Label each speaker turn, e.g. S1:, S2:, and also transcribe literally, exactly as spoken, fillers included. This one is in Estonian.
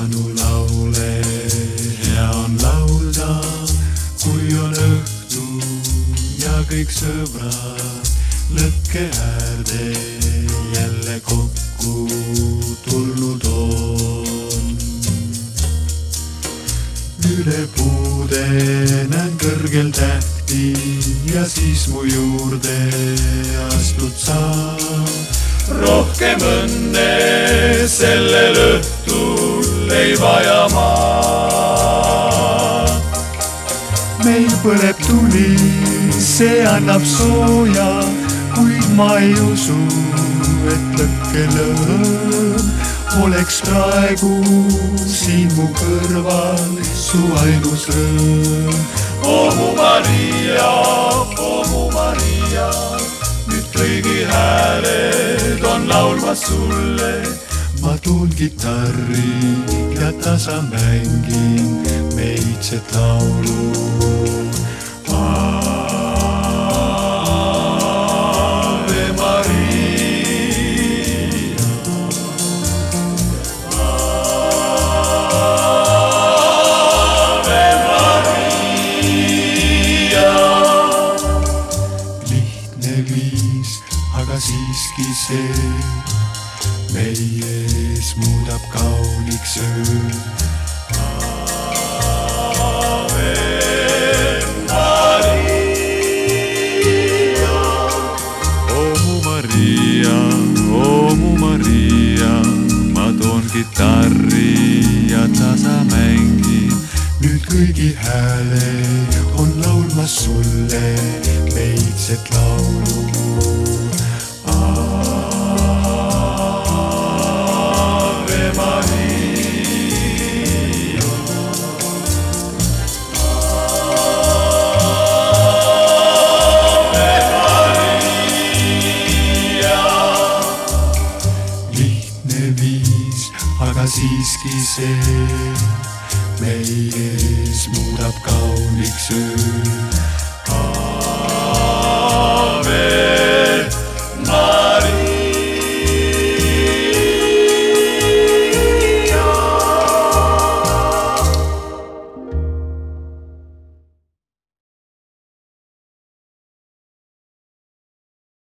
S1: janu laule, hea on laulda, kui on õhtu ja kõik sõbrad lõkke äärde jälle kokku tulnud on. Üle puude näen kõrgel tähti ja siis mu juurde astud sa. Rohkem õnne sellel õhtul ei vaja ma. Meil põleb tuli, see annab sooja, kuid ma ei usu, et lõkkelõõm oleks praegu siin mu kõrval su ainus rõõm. O mu Maria, o mu Maria, nüüd kõigi hääled on laulmas sulle. Ma tuun kitarri ja tasa mängin meitset laulu. Ave Maria, Ave Maria. Lihtne viis, aga siiski see meie ees muudab kauniks öö. Ave Maria, o mu Maria, o mu Maria, ma toon kitarri ja tasa mängin. Nüüd kõigi hääle on laulmas sulle meitset laulu. Aga siiski see meie ees muudab kauniks öö.